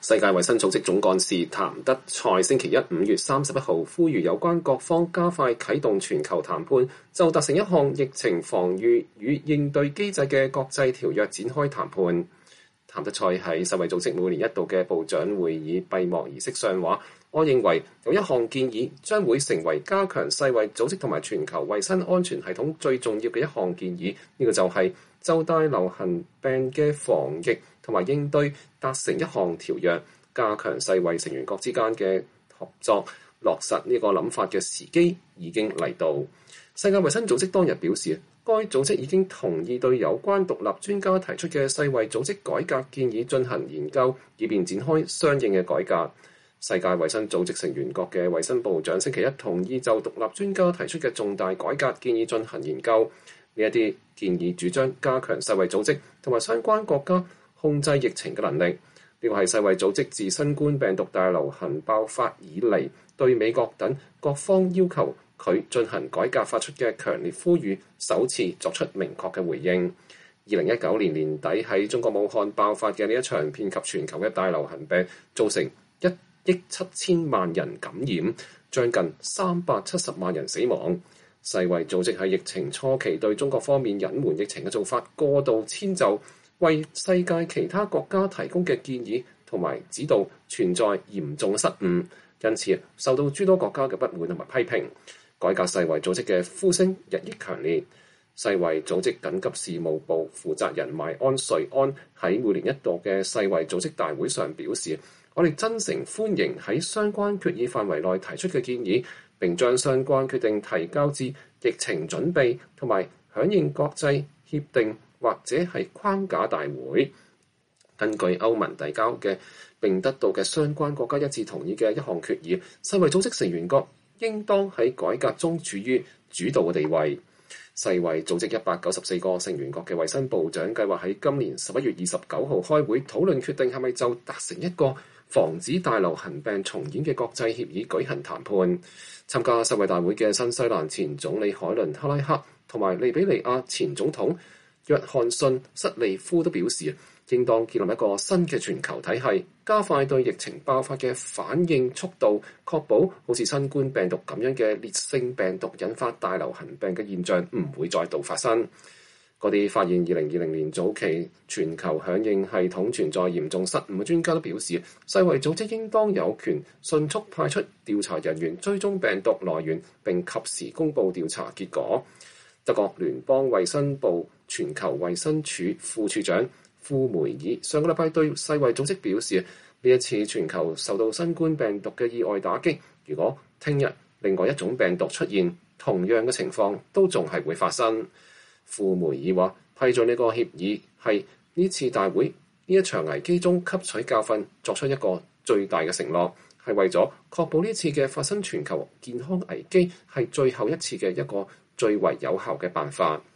世界衛生組織總幹事譚德塞星期一5月31號呼籲有關各方加快啟動全球談判，就達成一項疫情防禦與應對機制嘅國際條約展開談判。譚德塞喺世衛組織每年一度嘅部長會議閉幕儀式上話：我認為有一項建議將會成為加強世衛組織同埋全球衛生安全系統最重要嘅一項建議，呢個就係就大流行病嘅防疫同埋應對達成一項條約，加強世衛成員國之間嘅合作，落實呢個諗法嘅時機已經嚟到。世界衛生組織當日表示，該組織已經同意對有關獨立專家提出嘅世衛組織改革建議進行研究，以便展開相應嘅改革。世界衛生組織成員國嘅衛生部長星期一同意就獨立專家提出嘅重大改革建議進行研究。呢一啲建議主張加強世衛組織同埋相關國家控制疫情嘅能力。呢個係世衛組織自新冠病毒大流行爆發以嚟對美國等各方要求佢進行改革發出嘅強烈呼籲，首次作出明確嘅回應。2019年年底喺中國武漢爆發嘅呢一場遍及全球嘅大流行病，造成1億7,000萬人感染，將近370萬人死亡。世衛組織喺疫情初期對中國方面隱瞞疫情嘅做法過度遷就，為世界其他國家提供嘅建議同埋指導存在嚴重失誤，因此受到諸多國家嘅不滿同埋批評。改革世衛組織嘅呼聲日益強烈。世衛組織緊急事務部負責人邁安瑞安喺每年一度嘅世衛組織大會上表示：我哋真誠歡迎喺相關決議範圍內提出嘅建議，並將相關決定提交至疫情準備同埋響應國際協定或者係框架大會。根據歐盟遞交嘅並得到嘅相關國家一致同意嘅一項決議，世衛組織成員國應當喺改革中處於主導嘅地位。世衛組織194個成員國嘅衛生部長計劃喺今年11月29號開會討論決定係咪就達成一個防止大流行病重演嘅國際協議舉行談判。參加世衛大會嘅新西蘭前總理海倫克拉克同埋利比里亞前總統約翰遜瑟利夫都表示，應當建立一個新嘅全球體系，加快對疫情爆發嘅反應速度，確保好似新冠病毒咁樣嘅烈性病毒引發大流行病嘅現象唔會再度發生。嗰啲發現2020年早期全球響應系統存在嚴重失誤嘅專家都表示，世衛組織應當有權迅速派出調查人員追蹤病毒來源，並及時公佈調查結果。德國聯邦衛生部全球衛生署副處長庫梅爾上個禮拜對世衛組織表示，呢一次全球受到新冠病毒嘅意外打擊，如果聽日另外一種病毒出現，同樣嘅情況都仲係會發生。庫梅爾話：批准呢個協議係呢次大會呢一場危機中吸取教訓，作出一個最大嘅承諾，係為咗確保呢次嘅發生全球健康危機係最後一次嘅一個最為有效嘅辦法。